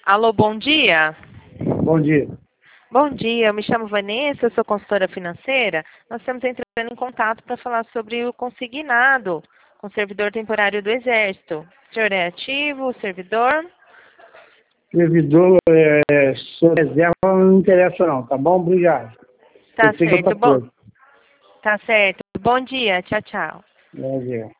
Alô, bom dia. Bom dia. Bom dia, eu me chamo Vanessa, eu sou consultora financeira. Nós estamos entrando em contato para falar sobre o consignado com o servidor temporário do Exército. O senhor é ativo, o servidor? Servidor, sua reserva não interessa não, tá bom? Obrigado. Tá Você tem outra certo. Bom, coisa. tá certo. Bom dia, tchau, tchau. Bom dia.